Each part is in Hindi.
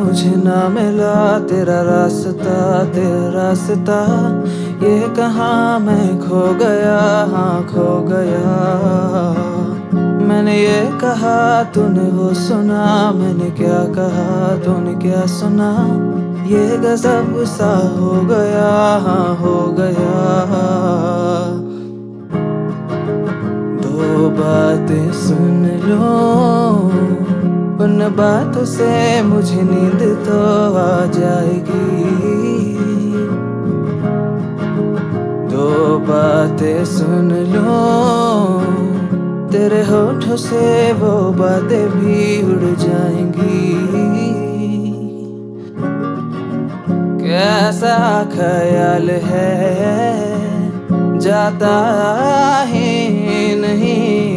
मुझे ना मिला तेरा रास्ता, ये कहाँ मैं खो गया, हाँ खो गया। मैंने ये कहा तूने वो सुना, मैंने क्या कहा तूने क्या सुना, ये गजब सा हो गया, हाँ हो गया। दो बातें सुन लो, उन बातों से मुझे नींद तो आ जाएगी। दो बातें सुन लो, तेरे होठों से वो बातें भी उड़ जाएंगी। कैसा ख्याल है, जाता ही नहीं,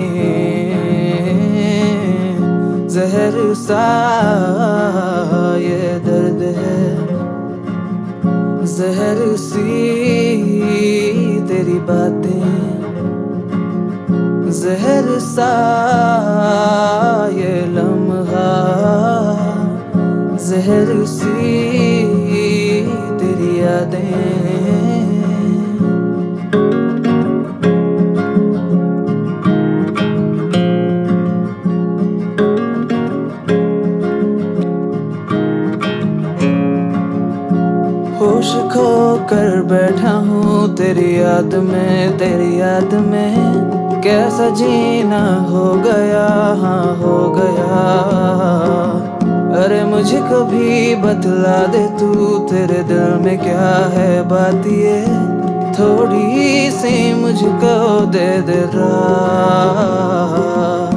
जहर सा ये दर्द है, जहर सी तेरी बातें, जहर सा ये लम्हा, जहर सी तेरी यादें। होश खो कर बैठा हूँ तेरी याद में, तेरी याद में कैसा जीना हो गया, हाँ हो गया। अरे मुझको भी बतला दे तू, तेरे दिल में क्या है बात ये, थोड़ी सी मुझको दे दे राह।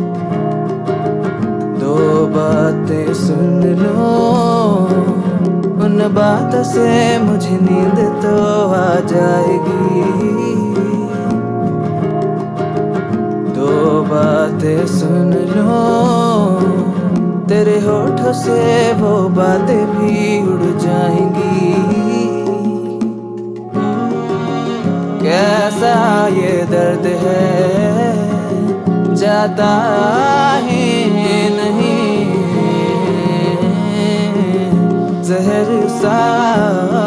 दो बातें सुन लो, उन बातों से मुझे नींद तो आ जाएगी। दो बातें सुन लो, तेरे होठों से वो बातें भी उड़ जाएंगी। कैसा ये दर्द है, जाता ही नहीं, जहर सा